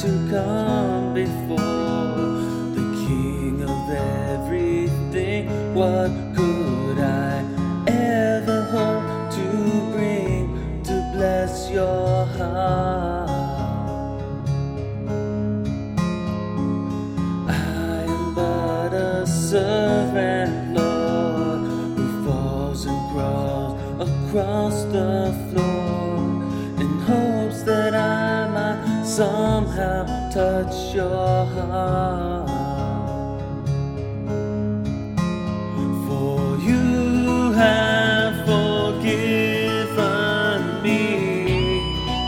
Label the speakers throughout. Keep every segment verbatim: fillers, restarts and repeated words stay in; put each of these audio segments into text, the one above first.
Speaker 1: to come before the King of everything? What could I ever hope to bring to bless your heart? I am but a servant, Lord, who falls and crawls across the floor in hopes that I might somehow touch your heart. For you have forgiven me.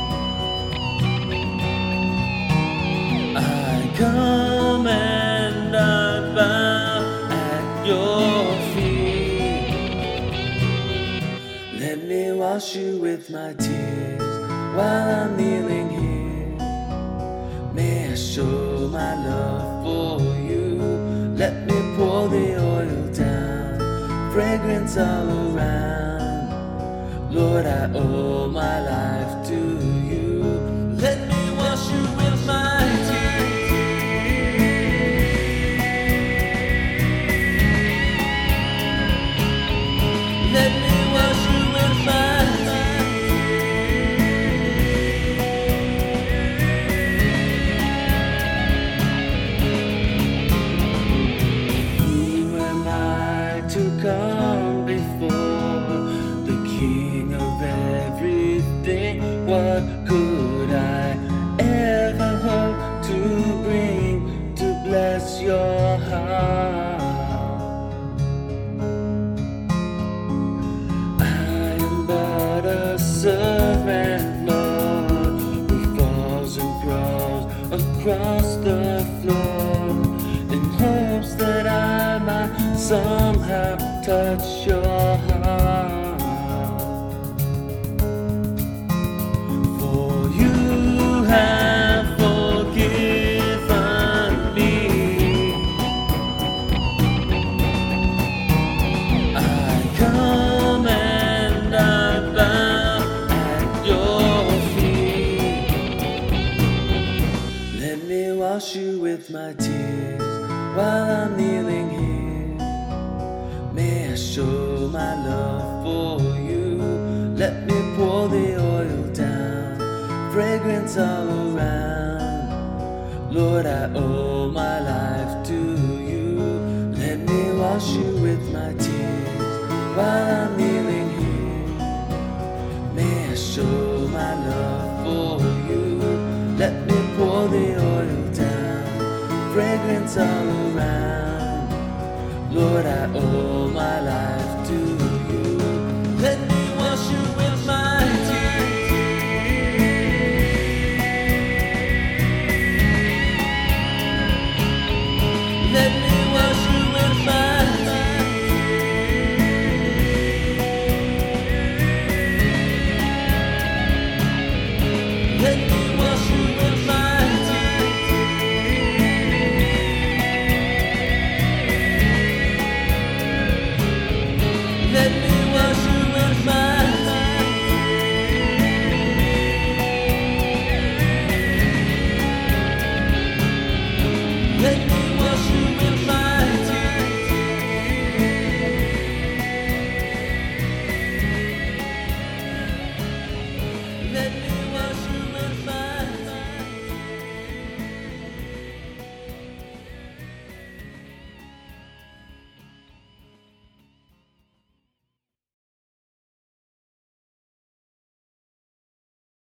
Speaker 1: I come and I bow at your feet. Let me wash you with my tears while I'm kneeling here. May I show my love for you. Let me pour the oil down, fragrance all around. Lord, I owe my life to you. Let me wash you with my tears. Let me wash you with my to come before the King of everything. What could I ever hope to bring to bless your heart? I am but a servant, Lord, who falls and crawls across the floor in hopes that I might somehow touch your heart. For you have forgiven me. I come and I bow at your feet. Let me wash you with my tears while I'm kneeling here. May I show my love for you. Let me pour the oil down, fragrance all around. Lord, I owe my life to you. Let me wash you with my tears while I'm kneeling.